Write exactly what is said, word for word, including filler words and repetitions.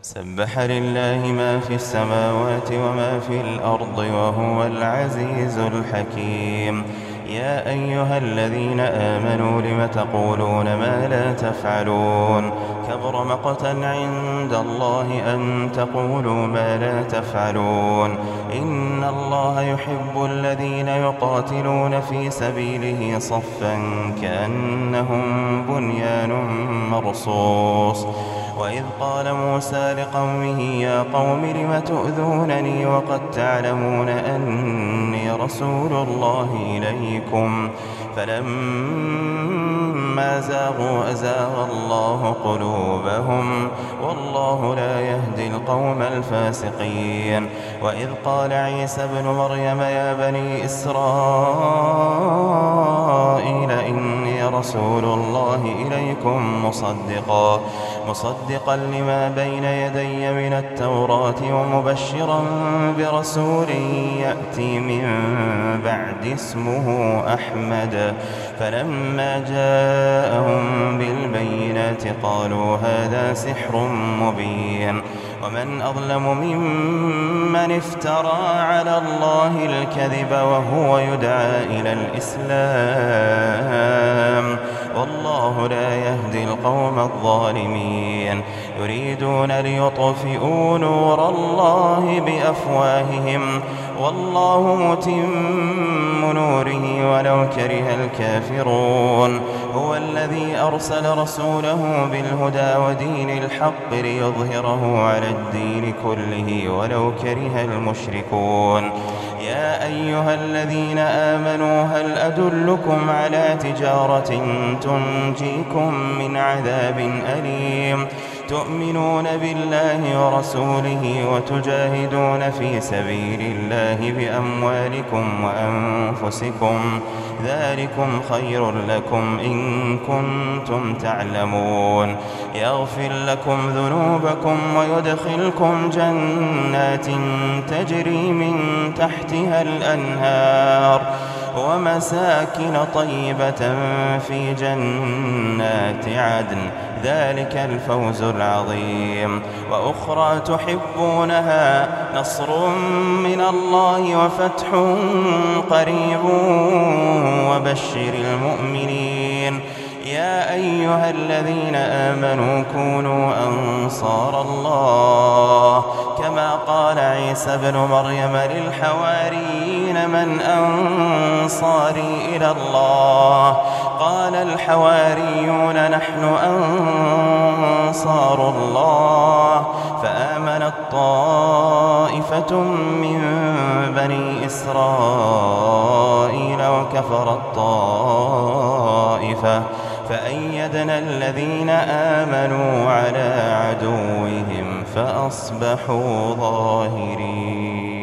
سبح لله ما في السماوات وما في الأرض وهو العزيز الحكيم. يا أيها الذين آمنوا لم تقولون ما لا تفعلون؟ كبر مقتا عند الله أن تقولوا ما لا تفعلون. إن الله يحب الذين يقاتلون في سبيله صفا كأنهم بنيان مرصوص. وإذ قال موسى لقومه يا قوم لم تؤذونني وقد تعلمون أني رسول الله إليكم فلما زاغوا أزاغ الله قلوبهم والله لا يهدي القوم الفاسقين. وإذ قال عيسى ابن مريم يا بني إسرائيل إني رسول الله إليكم مصدقا مصدقا لما بين يدي من التوراة ومبشرا برسول يأتي من بعد اسمه أحمد. فلما جاءهم بالبينات قالوا هذا سحر مبين. ومن أظلم ممن افترى على الله الكذب وهو يدعى إلى الإسلام والله لا يهدي القوم الظالمين. يريدون ليطفئوا نور الله بأفواههم والله متم نوره ولو كره الكافرون. هو الذي أرسل رسوله بالهدى ودين الحق ليظهره على الدين كله ولو كره المشركون. يا أيها الذين آمنوا هل أدلكم على تجارة تنجيكم من عذاب أليم تؤمنون بالله ورسوله وتجاهدون في سبيل الله بأموالكم وأنفسكم ذلكم خير لكم إن كنتم تعلمون. يغفر لكم ذنوبكم ويدخلكم جنات تجري من تحتها الأنهار ومساكن طيبة في جنات عدن ذلك الفوز العظيم. وأخرى تحبونها نصر من الله وفتح قريب وبشر المؤمنين. يا أيها الذين آمنوا كونوا أنصار الله كما قال عيسى ابن مريم للحواريين من أنصاري إلى الله قال الحواريون نحن أنصار الله. فآمنت طائفة من بني إسرائيل وكفرت طائفة فأيدنا الذين آمنوا على عدوهم فأصبحوا ظاهرين.